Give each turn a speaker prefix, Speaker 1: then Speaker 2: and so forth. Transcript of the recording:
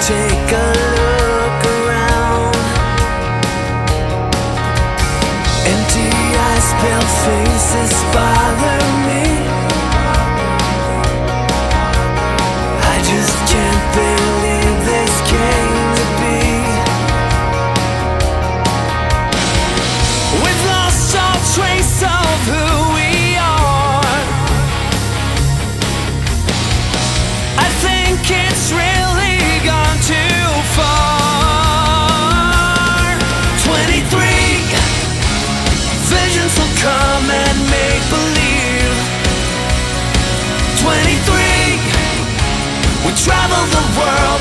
Speaker 1: Take a look around. Empty eyes, pale faces bother me. I just can't believe this came to be. We've lost all trace of who we are. I think it's really gone too far. 23 visions will come and make believe. 23 we travel the world.